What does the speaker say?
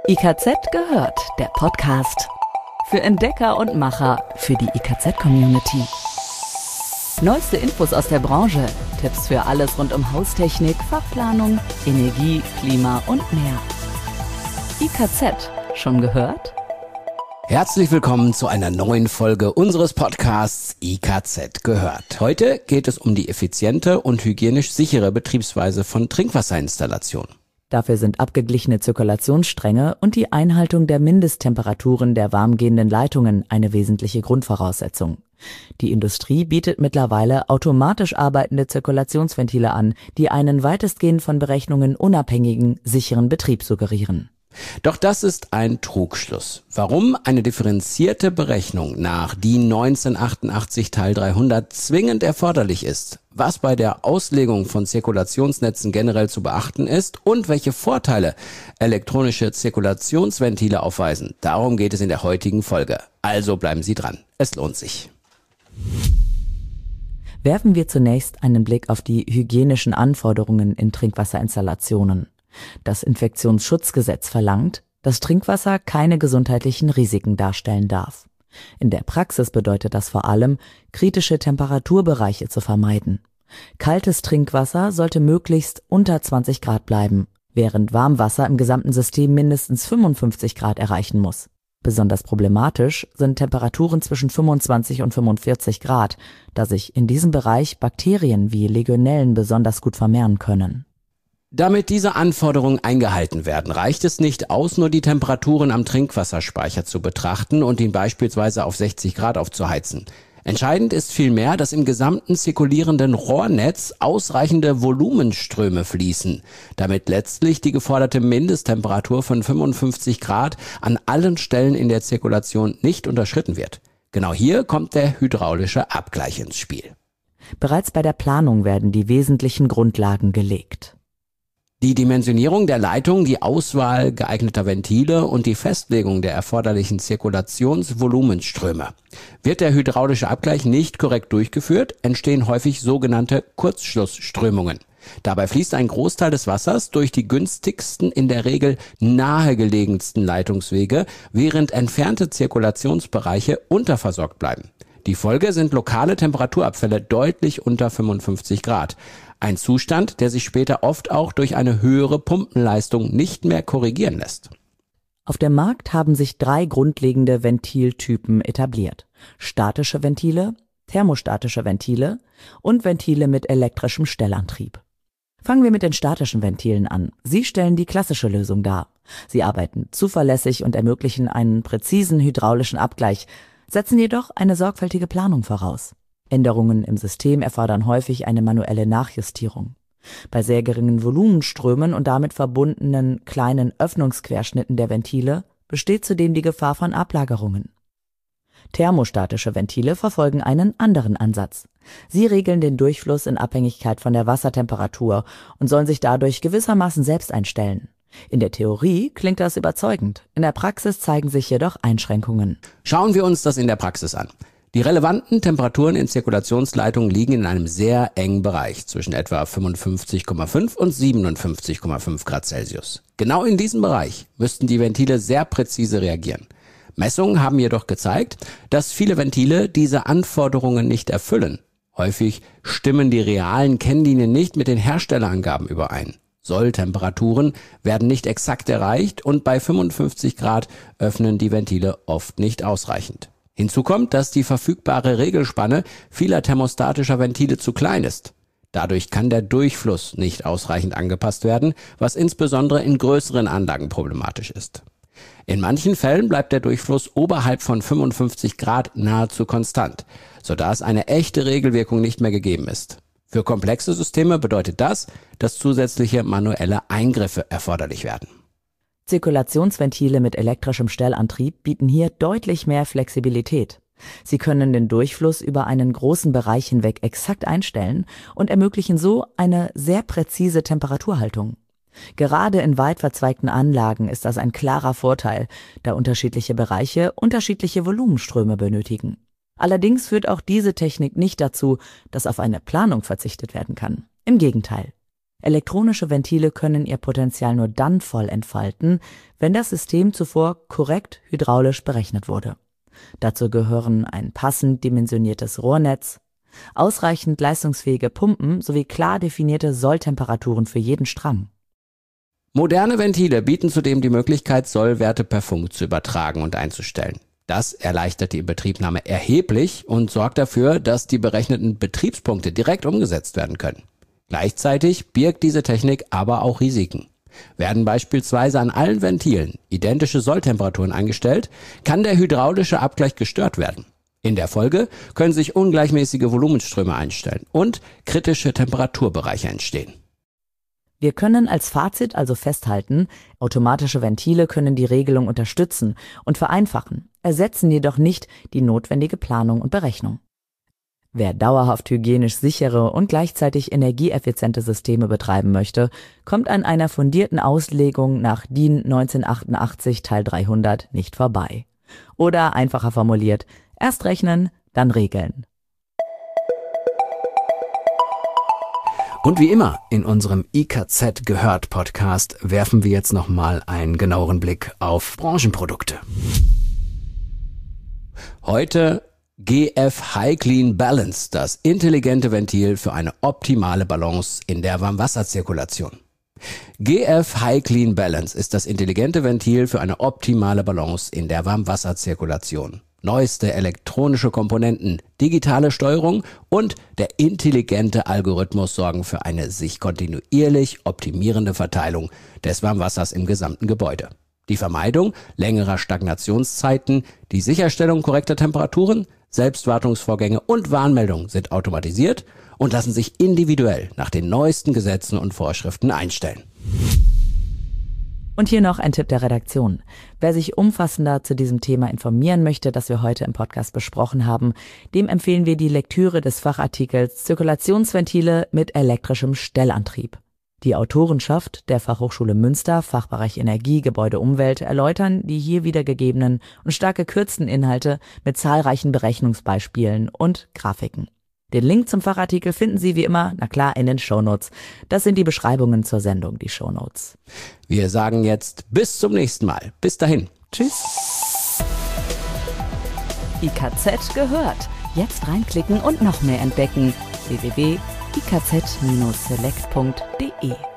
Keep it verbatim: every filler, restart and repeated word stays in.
I K Z gehört, der Podcast. Für Entdecker und Macher, für die I K Z-Community. Neueste Infos aus der Branche, Tipps für alles rund um Haustechnik, Fachplanung, Energie, Klima und mehr. I K Z, schon gehört? Herzlich willkommen zu einer neuen Folge unseres Podcasts I K Z gehört. Heute geht es um die effiziente und hygienisch sichere Betriebsweise von Trinkwasserinstallationen. Dafür sind abgeglichene Zirkulationsstränge und die Einhaltung der Mindesttemperaturen der warmgehenden Leitungen eine wesentliche Grundvoraussetzung. Die Industrie bietet mittlerweile automatisch arbeitende Zirkulationsventile an, die einen weitestgehend von Berechnungen unabhängigen, sicheren Betrieb suggerieren. Doch das ist ein Trugschluss. Warum eine differenzierte Berechnung nach D I N neunzehnhundertachtundachtzig Teil dreihundert zwingend erforderlich ist, was bei der Auslegung von Zirkulationsnetzen generell zu beachten ist und welche Vorteile elektronische Zirkulationsventile aufweisen, darum geht es in der heutigen Folge. Also bleiben Sie dran, es lohnt sich. Werfen wir zunächst einen Blick auf die hygienischen Anforderungen in Trinkwasserinstallationen. Das Infektionsschutzgesetz verlangt, dass Trinkwasser keine gesundheitlichen Risiken darstellen darf. In der Praxis bedeutet das vor allem, kritische Temperaturbereiche zu vermeiden. Kaltes Trinkwasser sollte möglichst unter zwanzig Grad bleiben, während Warmwasser im gesamten System mindestens fünfundfünfzig Grad erreichen muss. Besonders problematisch sind Temperaturen zwischen fünfundzwanzig und fünfundvierzig Grad, da sich in diesem Bereich Bakterien wie Legionellen besonders gut vermehren können. Damit diese Anforderungen eingehalten werden, reicht es nicht aus, nur die Temperaturen am Trinkwasserspeicher zu betrachten und ihn beispielsweise auf sechzig Grad aufzuheizen. Entscheidend ist vielmehr, dass im gesamten zirkulierenden Rohrnetz ausreichende Volumenströme fließen, damit letztlich die geforderte Mindesttemperatur von fünfundfünfzig Grad an allen Stellen in der Zirkulation nicht unterschritten wird. Genau hier kommt der hydraulische Abgleich ins Spiel. Bereits bei der Planung werden die wesentlichen Grundlagen gelegt. Die Dimensionierung der Leitung, die Auswahl geeigneter Ventile und die Festlegung der erforderlichen Zirkulationsvolumenströme. Wird der hydraulische Abgleich nicht korrekt durchgeführt, entstehen häufig sogenannte Kurzschlussströmungen. Dabei fließt ein Großteil des Wassers durch die günstigsten, in der Regel nahegelegensten Leitungswege, während entfernte Zirkulationsbereiche unterversorgt bleiben. Die Folge sind lokale Temperaturabfälle deutlich unter fünfundfünfzig Grad. Ein Zustand, der sich später oft auch durch eine höhere Pumpenleistung nicht mehr korrigieren lässt. Auf dem Markt haben sich drei grundlegende Ventiltypen etabliert: statische Ventile, thermostatische Ventile und Ventile mit elektrischem Stellantrieb. Fangen wir mit den statischen Ventilen an. Sie stellen die klassische Lösung dar. Sie arbeiten zuverlässig und ermöglichen einen präzisen hydraulischen Abgleich, setzen jedoch eine sorgfältige Planung voraus. Änderungen im System erfordern häufig eine manuelle Nachjustierung. Bei sehr geringen Volumenströmen und damit verbundenen kleinen Öffnungsquerschnitten der Ventile besteht zudem die Gefahr von Ablagerungen. Thermostatische Ventile verfolgen einen anderen Ansatz. Sie regeln den Durchfluss in Abhängigkeit von der Wassertemperatur und sollen sich dadurch gewissermaßen selbst einstellen. In der Theorie klingt das überzeugend, in der Praxis zeigen sich jedoch Einschränkungen. Schauen wir uns das in der Praxis an. Die relevanten Temperaturen in Zirkulationsleitungen liegen in einem sehr engen Bereich zwischen etwa fünfundfünfzig Komma fünf und siebenundfünfzig Komma fünf Grad Celsius. Genau in diesem Bereich müssten die Ventile sehr präzise reagieren. Messungen haben jedoch gezeigt, dass viele Ventile diese Anforderungen nicht erfüllen. Häufig stimmen die realen Kennlinien nicht mit den Herstellerangaben überein. Solltemperaturen werden nicht exakt erreicht und bei fünfundfünfzig Grad öffnen die Ventile oft nicht ausreichend. Hinzu kommt, dass die verfügbare Regelspanne vieler thermostatischer Ventile zu klein ist. Dadurch kann der Durchfluss nicht ausreichend angepasst werden, was insbesondere in größeren Anlagen problematisch ist. In manchen Fällen bleibt der Durchfluss oberhalb von fünfundfünfzig Grad nahezu konstant, sodass eine echte Regelwirkung nicht mehr gegeben ist. Für komplexe Systeme bedeutet das, dass zusätzliche manuelle Eingriffe erforderlich werden. Zirkulationsventile mit elektrischem Stellantrieb bieten hier deutlich mehr Flexibilität. Sie können den Durchfluss über einen großen Bereich hinweg exakt einstellen und ermöglichen so eine sehr präzise Temperaturhaltung. Gerade in weit verzweigten Anlagen ist das ein klarer Vorteil, da unterschiedliche Bereiche unterschiedliche Volumenströme benötigen. Allerdings führt auch diese Technik nicht dazu, dass auf eine Planung verzichtet werden kann. Im Gegenteil. Elektronische Ventile können ihr Potenzial nur dann voll entfalten, wenn das System zuvor korrekt hydraulisch berechnet wurde. Dazu gehören ein passend dimensioniertes Rohrnetz, ausreichend leistungsfähige Pumpen sowie klar definierte Solltemperaturen für jeden Stramm. Moderne Ventile bieten zudem die Möglichkeit, Sollwerte per Funk zu übertragen und einzustellen. Das erleichtert die Inbetriebnahme erheblich und sorgt dafür, dass die berechneten Betriebspunkte direkt umgesetzt werden können. Gleichzeitig birgt diese Technik aber auch Risiken. Werden beispielsweise an allen Ventilen identische Solltemperaturen eingestellt, kann der hydraulische Abgleich gestört werden. In der Folge können sich ungleichmäßige Volumenströme einstellen und kritische Temperaturbereiche entstehen. Wir können als Fazit also festhalten, automatische Ventile können die Regelung unterstützen und vereinfachen, ersetzen jedoch nicht die notwendige Planung und Berechnung. Wer dauerhaft hygienisch sichere und gleichzeitig energieeffiziente Systeme betreiben möchte, kommt an einer fundierten Auslegung nach D I N neunzehnhundertachtundachtzig Teil dreihundert nicht vorbei. Oder einfacher formuliert, erst rechnen, dann regeln. Und wie immer in unserem I K Z gehört Podcast werfen wir jetzt nochmal einen genaueren Blick auf Branchenprodukte. Heute G F High Clean Balance, das intelligente Ventil für eine optimale Balance in der Warmwasserzirkulation. G F High Clean Balance ist das intelligente Ventil für eine optimale Balance in der Warmwasserzirkulation. Neueste elektronische Komponenten, digitale Steuerung und der intelligente Algorithmus sorgen für eine sich kontinuierlich optimierende Verteilung des Warmwassers im gesamten Gebäude. Die Vermeidung längerer Stagnationszeiten, die Sicherstellung korrekter Temperaturen, Selbstwartungsvorgänge und Warnmeldungen sind automatisiert und lassen sich individuell nach den neuesten Gesetzen und Vorschriften einstellen. Und hier noch ein Tipp der Redaktion. Wer sich umfassender zu diesem Thema informieren möchte, das wir heute im Podcast besprochen haben, dem empfehlen wir die Lektüre des Fachartikels Zirkulationsventile mit elektrischem Stellantrieb. Die Autorenschaft der Fachhochschule Münster, Fachbereich Energie, Gebäude, Umwelt erläutern die hier wiedergegebenen und stark gekürzten Inhalte mit zahlreichen Berechnungsbeispielen und Grafiken. Den Link zum Fachartikel finden Sie wie immer, na klar, in den Shownotes. Das sind die Beschreibungen zur Sendung, die Shownotes. Wir sagen jetzt bis zum nächsten Mal. Bis dahin. Tschüss. I K Z gehört. Jetzt reinklicken und noch mehr entdecken. w w w punkt i k z Bindestrich select punkt d e